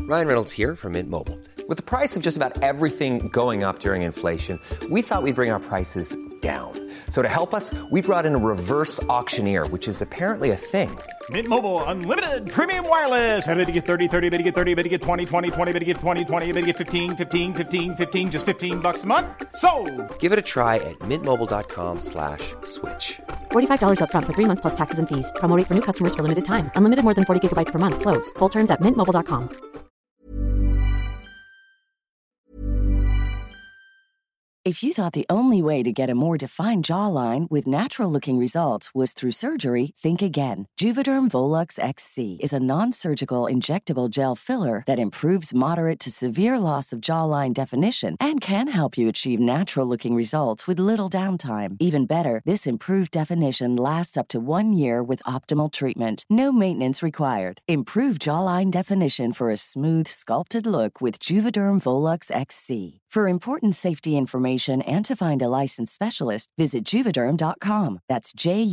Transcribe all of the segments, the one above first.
Ryan Reynolds here from Mint Mobile. With the price of just about everything going up during inflation, we thought we'd bring our prices down. So to help us, we brought in a reverse auctioneer, which is apparently a thing. Mint Mobile Unlimited Premium Wireless. How to get 30, 30, bit to get 30, bit to get 20, 20, 20, bit to get 20, 20, bit to get 15, 15, 15, 15, just $15 a month? Sold! Give it a try at mintmobile.com/switch. $45 up front for 3 months plus taxes and fees. Promo rate for new customers for limited time. Unlimited more than 40 gigabytes per month. Slows full terms at mintmobile.com. If you thought the only way to get a more defined jawline with natural-looking results was through surgery, think again. Juvederm Volux XC is a non-surgical injectable gel filler that improves moderate to severe loss of jawline definition and can help you achieve natural-looking results with little downtime. Even better, this improved definition lasts up to 1 year with optimal treatment. No maintenance required. Improve jawline definition for a smooth, sculpted look with Juvederm Volux XC. For important safety information and to find a licensed specialist, visit Juvederm.com. That's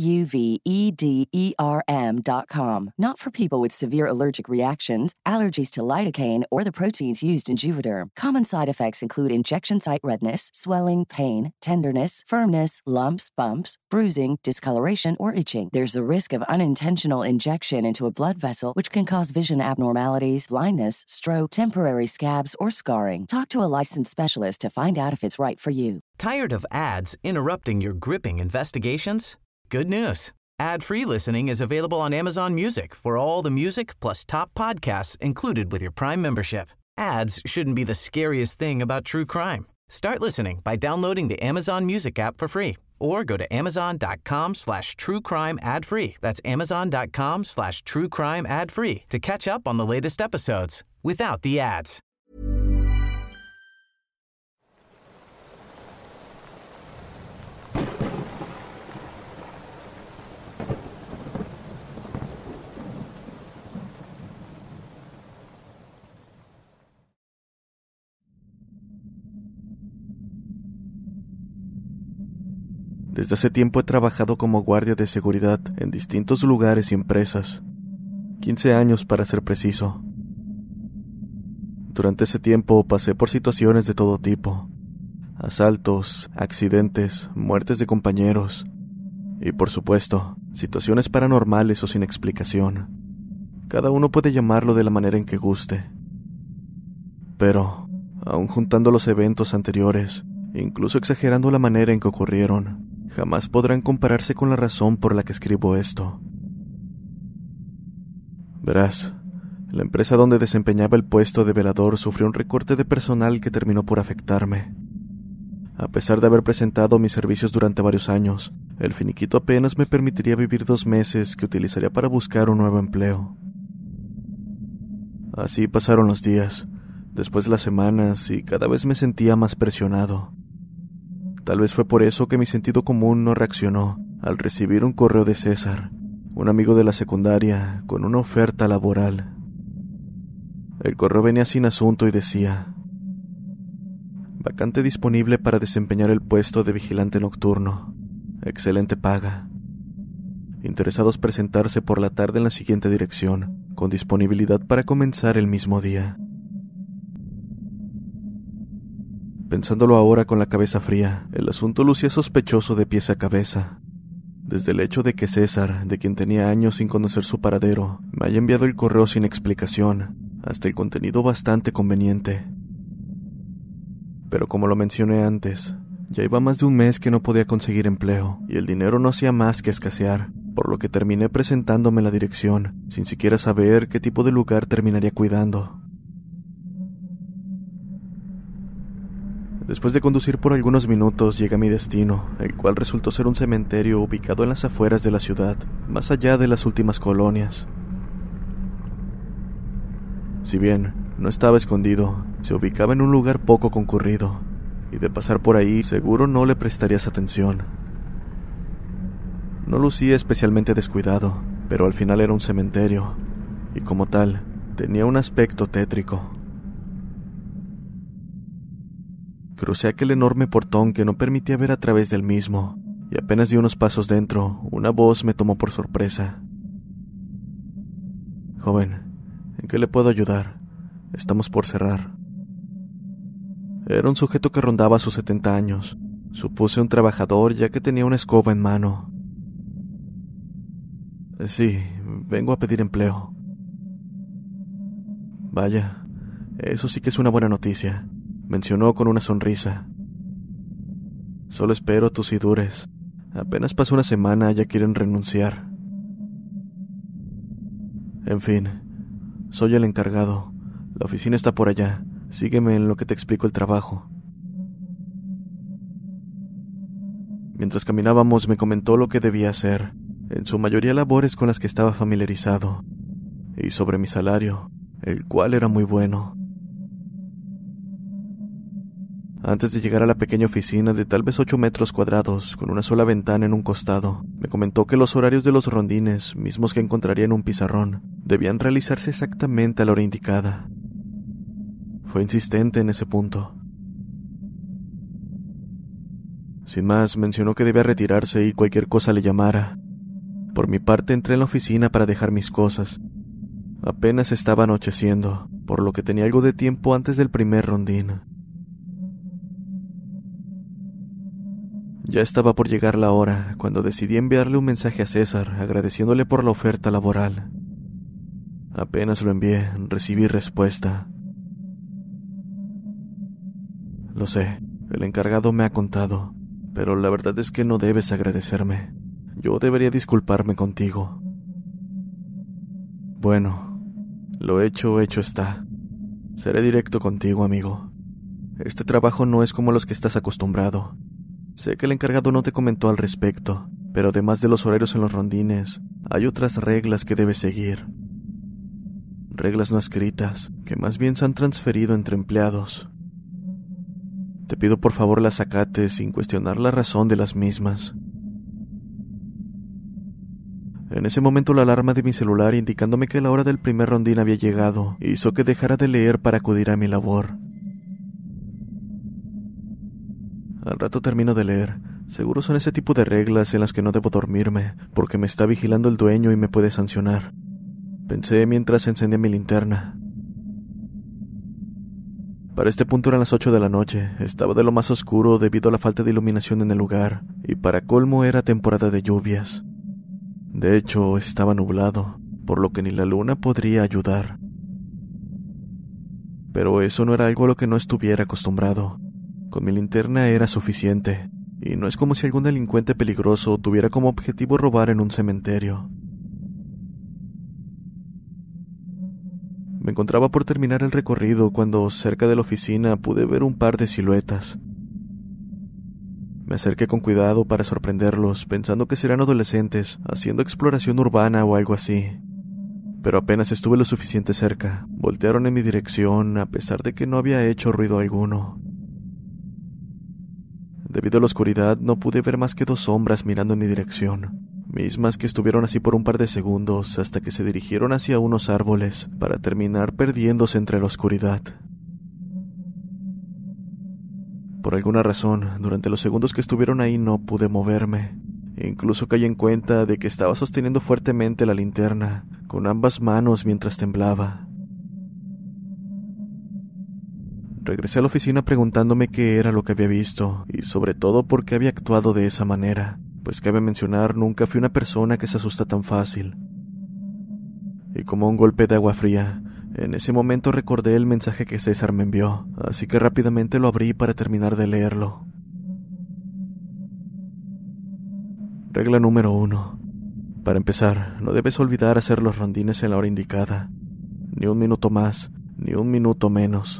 JUVEDERM.com. Not for people with severe allergic reactions, allergies to lidocaine, or the proteins used in Juvederm. Common side effects include injection site redness, swelling, pain, tenderness, firmness, lumps, bumps, bruising, discoloration, or itching. There's a risk of unintentional injection into a blood vessel, which can cause vision abnormalities, blindness, stroke, temporary scabs, or scarring. Talk to a licensed specialist to find out if it's right for you. Tired of ads interrupting your gripping investigations? Good news. Ad-free listening is available on Amazon Music for all the music plus top podcasts included with your Prime membership. Ads shouldn't be the scariest thing about true crime. Start listening by downloading the Amazon Music app for free or go to amazon.com/truecrime ad-free. That's amazon.com/truecrime ad-free to catch up on the latest episodes without the ads. Desde hace tiempo he trabajado como guardia de seguridad en distintos lugares y empresas. 15 años para ser preciso. Durante ese tiempo pasé por situaciones de todo tipo. Asaltos, accidentes, muertes de compañeros. Y por supuesto, situaciones paranormales o sin explicación. Cada uno puede llamarlo de la manera en que guste. Pero, aun juntando los eventos anteriores, incluso exagerando la manera en que ocurrieron, jamás podrán compararse con la razón por la que escribo esto. Verás, la empresa donde desempeñaba el puesto de velador sufrió un recorte de personal que terminó por afectarme. A pesar de haber presentado mis servicios durante varios años, el finiquito apenas me permitiría vivir 2 meses que utilizaría para buscar un nuevo empleo. Así pasaron los días, después las semanas, y cada vez me sentía más presionado. Tal vez fue por eso que mi sentido común no reaccionó al recibir un correo de César, un amigo de la secundaria, con una oferta laboral. El correo venía sin asunto y decía: vacante disponible para desempeñar el puesto de vigilante nocturno. Excelente paga. Interesados presentarse por la tarde en la siguiente dirección, con disponibilidad para comenzar el mismo día. Pensándolo ahora con la cabeza fría, el asunto lucía sospechoso de pies a cabeza. Desde el hecho de que César, de quien tenía años sin conocer su paradero, me haya enviado el correo sin explicación, hasta el contenido bastante conveniente. Pero como lo mencioné antes, ya iba más de un mes que no podía conseguir empleo, y el dinero no hacía más que escasear, por lo que terminé presentándome en la dirección, sin siquiera saber qué tipo de lugar terminaría cuidando. Después de conducir por algunos minutos, llegué a mi destino, el cual resultó ser un cementerio ubicado en las afueras de la ciudad, más allá de las últimas colonias. Si bien no estaba escondido, se ubicaba en un lugar poco concurrido, y de pasar por ahí seguro no le prestarías atención. No lucía especialmente descuidado, pero al final era un cementerio, y como tal, tenía un aspecto tétrico. Crucé aquel enorme portón que no permitía ver a través del mismo, y apenas di unos pasos dentro, una voz me tomó por sorpresa. «Joven, ¿en qué le puedo ayudar? estamos por cerrar. Era un sujeto que rondaba sus 70 años. Supuse un trabajador ya que tenía una escoba en mano. Sí, vengo a pedir empleo. Vaya, eso sí que es una buena noticia, mencionó con una sonrisa. Solo espero tus y dures. Apenas pasó una semana, ya quieren renunciar. En fin, soy el encargado. La oficina está por allá. Sígueme en lo que te explico el trabajo. Mientras caminábamos me comentó lo que debía hacer, en su mayoría labores con las que estaba familiarizado, y sobre mi salario, el cual era muy bueno. Antes de llegar a la pequeña oficina de tal vez 8 metros cuadrados, con una sola ventana en un costado, me comentó que los horarios de los rondines, mismos que encontraría en un pizarrón, debían realizarse exactamente a la hora indicada. Fue insistente en ese punto. Sin más, mencionó que debía retirarse y cualquier cosa le llamara. Por mi parte, entré en la oficina para dejar mis cosas. Apenas estaba anocheciendo, por lo que tenía algo de tiempo antes del primer rondín. Ya estaba por llegar la hora, cuando decidí enviarle un mensaje a César, agradeciéndole por la oferta laboral. Apenas lo envié, recibí respuesta. Lo sé, el encargado me ha contado, pero la verdad es que no debes agradecerme. Yo debería disculparme contigo. Bueno, lo hecho está. Seré directo contigo, amigo. Este trabajo no es como los que estás acostumbrado. Sé que el encargado no te comentó al respecto, pero además de los horarios en los rondines, hay otras reglas que debes seguir. Reglas no escritas, que más bien se han transferido entre empleados. Te pido por favor las acates sin cuestionar la razón de las mismas. En ese momento la alarma de mi celular indicándome que la hora del primer rondín había llegado hizo que dejara de leer para acudir a mi labor. Al rato termino de leer. Seguro son ese tipo de reglas en las que no debo dormirme, porque me está vigilando el dueño y me puede sancionar. Pensé mientras encendía mi linterna. Para este punto eran las 8 de la noche, estaba de lo más oscuro debido a la falta de iluminación en el lugar, y para colmo era temporada de lluvias. De hecho, estaba nublado, por lo que ni la luna podría ayudar. Pero eso no era algo a lo que no estuviera acostumbrado. Con mi linterna era suficiente, y no es como si algún delincuente peligroso tuviera como objetivo robar en un cementerio. Me encontraba por terminar el recorrido cuando, cerca de la oficina, pude ver un par de siluetas. Me acerqué con cuidado para sorprenderlos, pensando que serían adolescentes, haciendo exploración urbana o algo así. Pero apenas estuve lo suficiente cerca, voltearon en mi dirección, a pesar de que no había hecho ruido alguno. Debido a la oscuridad, no pude ver más que 2 sombras mirando en mi dirección. Mismas que estuvieron así por un par de segundos hasta que se dirigieron hacia unos árboles para terminar perdiéndose entre la oscuridad. Por alguna razón, durante los segundos que estuvieron ahí no pude moverme. Incluso caí en cuenta de que estaba sosteniendo fuertemente la linterna con ambas manos mientras temblaba. Regresé a la oficina preguntándome qué era lo que había visto y sobre todo por qué había actuado de esa manera. Pues cabe mencionar, nunca fui una persona que se asusta tan fácil. Y como un golpe de agua fría, en ese momento recordé el mensaje que César me envió, así que rápidamente lo abrí para terminar de leerlo. Regla número 1. Para empezar, no debes olvidar hacer los rondines en la hora indicada. Ni un minuto más, ni un minuto menos.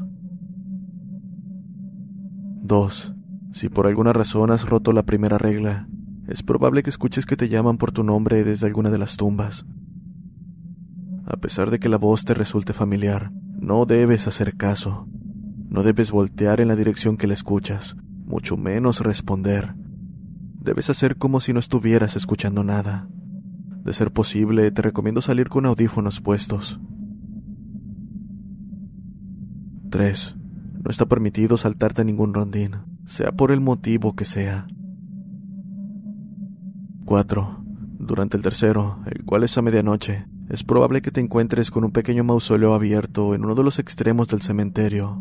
2. Si por alguna razón has roto la primera regla, es probable que escuches que te llaman por tu nombre desde alguna de las tumbas. A pesar de que la voz te resulte familiar, no debes hacer caso. No debes voltear en la dirección que la escuchas, mucho menos responder. Debes hacer como si no estuvieras escuchando nada. De ser posible, te recomiendo salir con audífonos puestos. 3. No está permitido saltarte a ningún rondín, sea por el motivo que sea. 4. Durante el tercero, el cual es a medianoche, es probable que te encuentres con un pequeño mausoleo abierto en uno de los extremos del cementerio.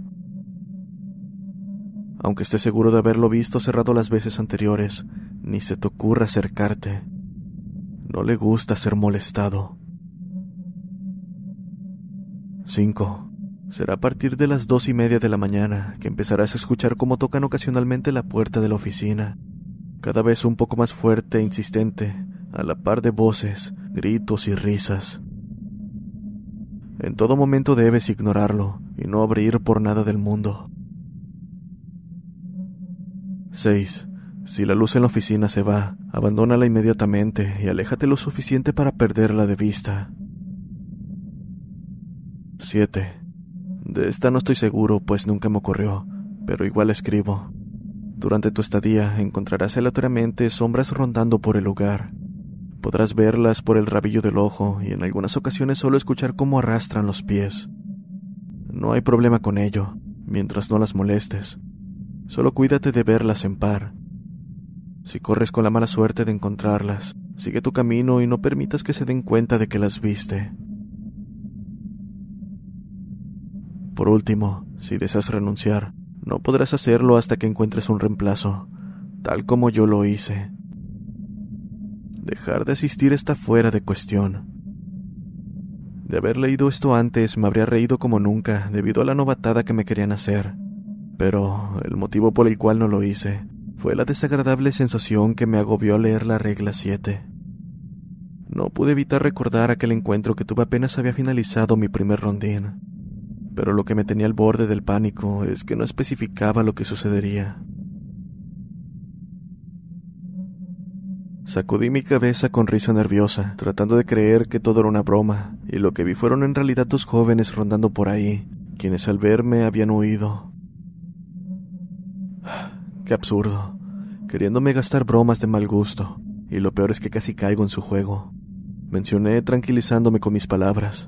Aunque estés seguro de haberlo visto cerrado las veces anteriores, ni se te ocurra acercarte. No le gusta ser molestado. 5. Será a partir de las 2:30 de la mañana que empezarás a escuchar cómo tocan ocasionalmente la puerta de la oficina, cada vez un poco más fuerte e insistente, a la par de voces, gritos y risas. En todo momento debes ignorarlo y no abrir por nada del mundo. 6. Si la luz en la oficina se va, abandónala inmediatamente y aléjate lo suficiente para perderla de vista. 7. De esta no estoy seguro, pues nunca me ocurrió, pero igual escribo. Durante tu estadía encontrarás aleatoriamente sombras rondando por el lugar. Podrás verlas por el rabillo del ojo y en algunas ocasiones solo escuchar cómo arrastran los pies. No hay problema con ello, mientras no las molestes. Solo cuídate de verlas en par. Si corres con la mala suerte de encontrarlas, sigue tu camino y no permitas que se den cuenta de que las viste. Por último, si deseas renunciar, no podrás hacerlo hasta que encuentres un reemplazo, tal como yo lo hice. Dejar de asistir está fuera de cuestión. De haber leído esto antes, me habría reído como nunca debido a la novatada que me querían hacer. Pero el motivo por el cual no lo hice fue la desagradable sensación que me agobió al leer la regla 7. No pude evitar recordar aquel encuentro que tuve apenas había finalizado mi primer rondín, pero lo que me tenía al borde del pánico es que no especificaba lo que sucedería. Sacudí mi cabeza con risa nerviosa, tratando de creer que todo era una broma, y lo que vi fueron en realidad 2 jóvenes rondando por ahí, quienes al verme habían huido. ¡Qué absurdo! Queriéndome gastar bromas de mal gusto, y lo peor es que casi caigo en su juego, mencioné tranquilizándome con mis palabras.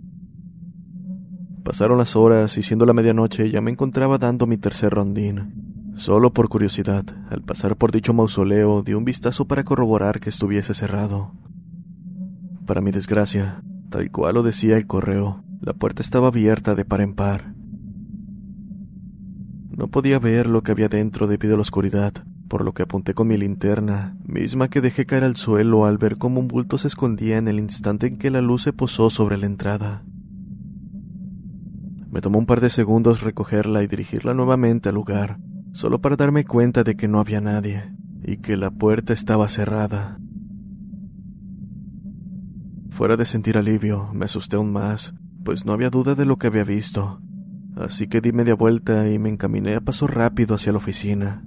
Pasaron las horas y siendo la medianoche ya me encontraba dando mi tercer rondín. Solo por curiosidad, al pasar por dicho mausoleo di un vistazo para corroborar que estuviese cerrado. Para mi desgracia, tal cual lo decía el correo, la puerta estaba abierta de par en par. No podía ver lo que había dentro debido a la oscuridad, por lo que apunté con mi linterna, misma que dejé caer al suelo al ver cómo un bulto se escondía en el instante en que la luz se posó sobre la entrada. Me tomó un par de segundos recogerla y dirigirla nuevamente al lugar, solo para darme cuenta de que no había nadie, y que la puerta estaba cerrada. Fuera de sentir alivio, me asusté aún más, pues no había duda de lo que había visto, así que di media vuelta y me encaminé a paso rápido hacia la oficina.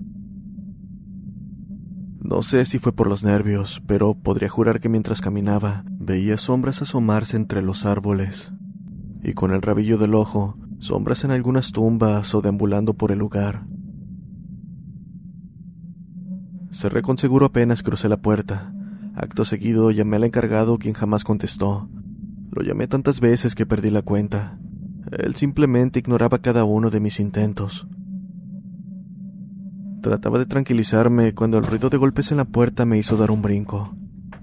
No sé si fue por los nervios, pero podría jurar que mientras caminaba, veía sombras asomarse entre los árboles, y con el rabillo del ojo, sombras en algunas tumbas o deambulando por el lugar. Cerré con seguro apenas crucé la puerta. Acto seguido llamé al encargado, quien jamás contestó. Lo llamé tantas veces que perdí la cuenta. Él simplemente ignoraba cada uno de mis intentos. Trataba de tranquilizarme cuando el ruido de golpes en la puerta me hizo dar un brinco.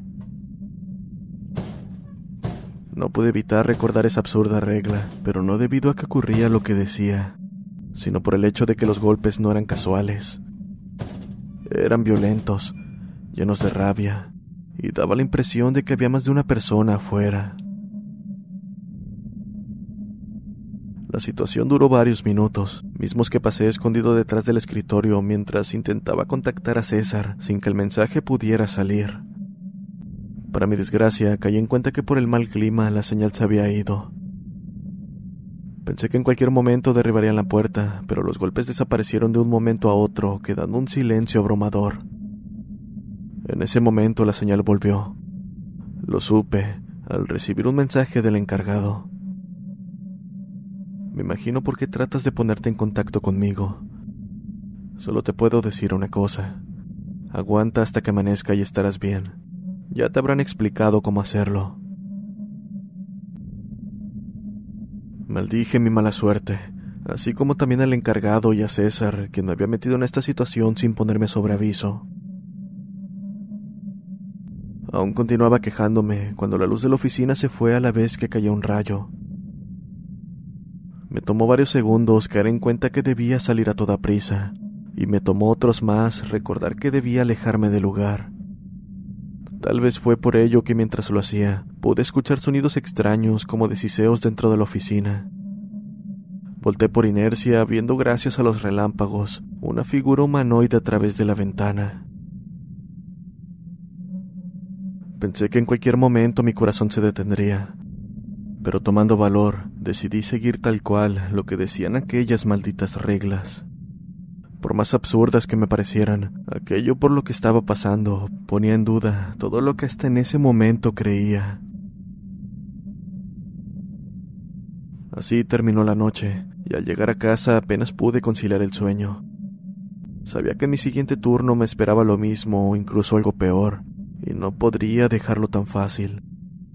No pude evitar recordar esa absurda regla, pero no debido a que ocurría lo que decía, sino por el hecho de que los golpes no eran casuales. Eran violentos, llenos de rabia, y daba la impresión de que había más de una persona afuera. La situación duró varios minutos, mismos que pasé escondido detrás del escritorio mientras intentaba contactar a César sin que el mensaje pudiera salir. Para mi desgracia, caí en cuenta que por el mal clima la señal se había ido. Pensé que en cualquier momento derribarían la puerta, pero los golpes desaparecieron de un momento a otro, quedando un silencio abrumador. En ese momento la señal volvió. Lo supe al recibir un mensaje del encargado. Me imagino por qué tratas de ponerte en contacto conmigo. Solo te puedo decir una cosa. Aguanta hasta que amanezca y estarás bien. Ya te habrán explicado cómo hacerlo. Maldije mi mala suerte, así como también al encargado y a César, quien me había metido en esta situación sin ponerme sobre aviso. Aún continuaba quejándome cuando la luz de la oficina se fue a la vez que caía un rayo. Me tomó varios segundos caer en cuenta que debía salir a toda prisa, y me tomó otros más recordar que debía alejarme del lugar. Tal vez fue por ello que mientras lo hacía, pude escuchar sonidos extraños como de siseos dentro de la oficina. Volté por inercia, viendo gracias a los relámpagos, una figura humanoide a través de la ventana. Pensé que en cualquier momento mi corazón se detendría, pero tomando valor, decidí seguir tal cual lo que decían aquellas malditas reglas. Por más absurdas que me parecieran, aquello por lo que estaba pasando ponía en duda todo lo que hasta en ese momento creía. Así terminó la noche, y al llegar a casa apenas pude conciliar el sueño. Sabía que en mi siguiente turno me esperaba lo mismo o incluso algo peor, y no podría dejarlo tan fácil.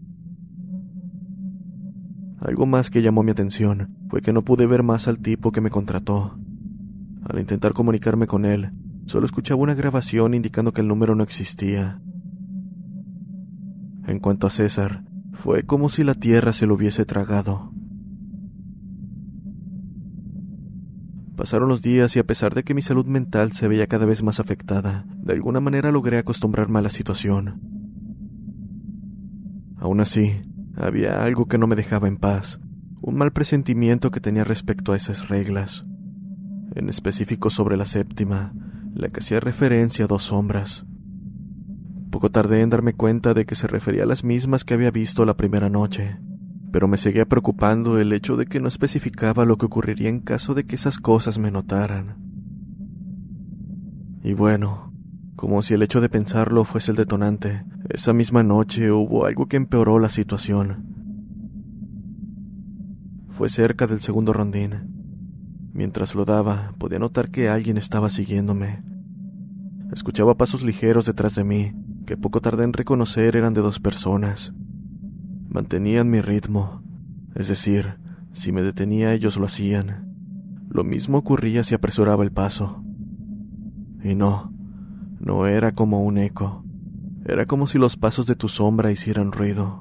Algo más que llamó mi atención fue que no pude ver más al tipo que me contrató. Al intentar comunicarme con él, solo escuchaba una grabación indicando que el número no existía. En cuanto a César, fue como si la tierra se lo hubiese tragado. Pasaron los días y a pesar de que mi salud mental se veía cada vez más afectada, de alguna manera logré acostumbrarme a la situación. Aún así, había algo que no me dejaba en paz, un mal presentimiento que tenía respecto a esas reglas, en específico sobre la séptima, la que hacía referencia a 2 sombras. Poco tardé en darme cuenta de que se refería a las mismas que había visto la primera noche, pero me seguía preocupando el hecho de que no especificaba lo que ocurriría en caso de que esas cosas me notaran. Y bueno, como si el hecho de pensarlo fuese el detonante, esa misma noche hubo algo que empeoró la situación. Fue cerca del segundo rondín. Mientras lo daba, podía notar que alguien estaba siguiéndome. Escuchaba pasos ligeros detrás de mí, que poco tardé en reconocer eran de 2 personas. Mantenían mi ritmo, es decir, si me detenía ellos lo hacían. Lo mismo ocurría si apresuraba el paso. Y no era como un eco, era como si los pasos de tu sombra hicieran ruido.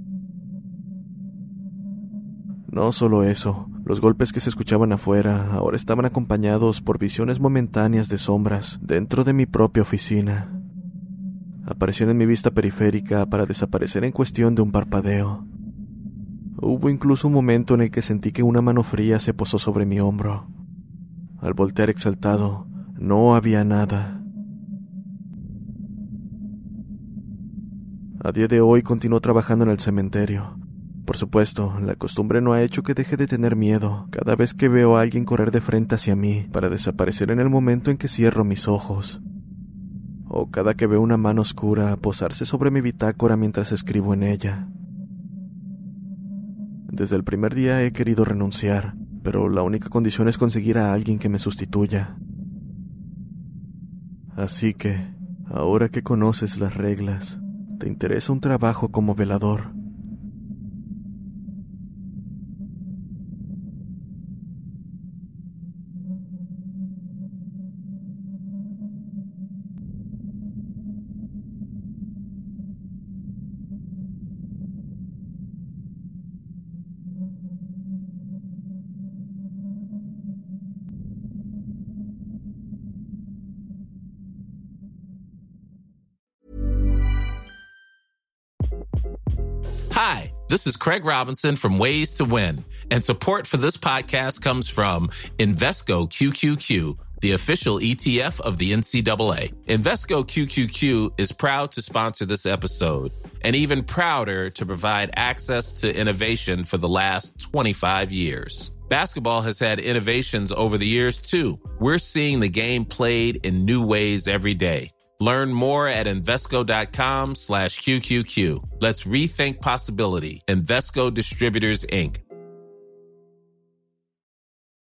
No solo eso, los golpes que se escuchaban afuera ahora estaban acompañados por visiones momentáneas de sombras dentro de mi propia oficina. Aparecieron en mi vista periférica para desaparecer en cuestión de un parpadeo. Hubo incluso un momento en el que sentí que una mano fría se posó sobre mi hombro. Al voltear exaltado, no había nada. A día de hoy continúo trabajando en el cementerio. Por supuesto, la costumbre no ha hecho que deje de tener miedo cada vez que veo a alguien correr de frente hacia mí para desaparecer en el momento en que cierro mis ojos. O cada que veo una mano oscura posarse sobre mi bitácora mientras escribo en ella. Desde el primer día he querido renunciar, pero la única condición es conseguir a alguien que me sustituya. Así que, ahora que conoces las reglas, ¿te interesa un trabajo como velador? Hi, this is Craig Robinson from Ways to Win, and support for this podcast comes from Invesco QQQ, the official ETF of the NCAA. Invesco QQQ is proud to sponsor this episode, and even prouder to provide access to innovation for the last 25 years. Basketball has had innovations over the years, too. We're seeing the game played in new ways every day. Learn more at Invesco.com/QQQ. Let's rethink possibility. Invesco Distributors, Inc.